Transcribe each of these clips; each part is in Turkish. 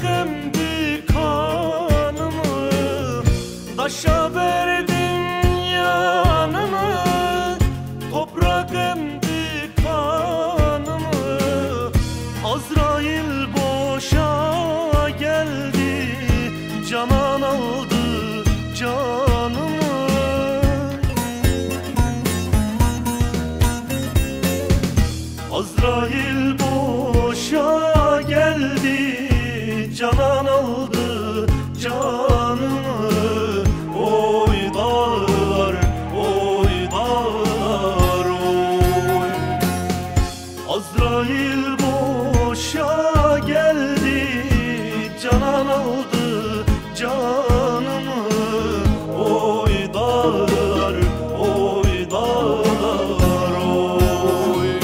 emdi kanımı, taşa verdim yanımı. Toprak emdi kanımı, Azrail boşa geldi, Canan aldı canımı. Azrail boşa geldi, Canan aldı canımı. Oy dağlar, oy dağlar, oy. Azrail boşa geldi, Canan aldı canımı. Oy dağlar, oy dağlar, oy.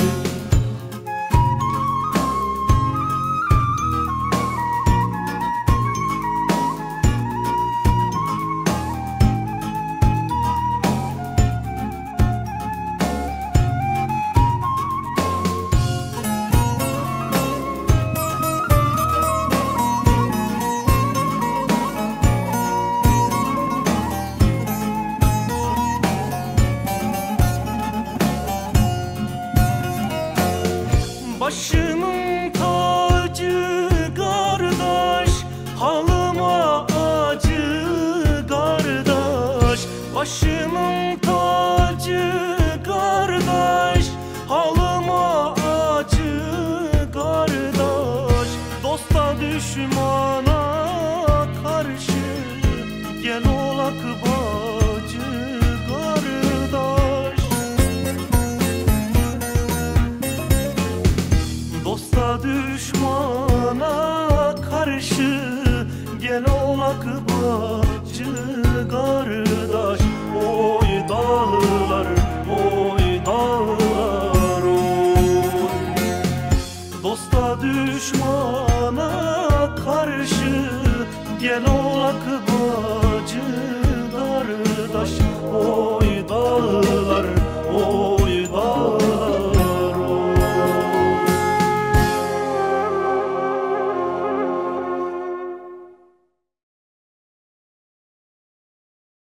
Başımın tacı kardeş, halıma acı kardeş. Başımın tacı kardeş, halıma acı kardeş. Dosta düşmana karşı gel olak bacı kardeş. Dosta düşmana karşı gel olak bacı kardeş. Oy dağlar, oy dağlar, oy. Dosta düşmana karşı gel olak bacı kardeş. Oy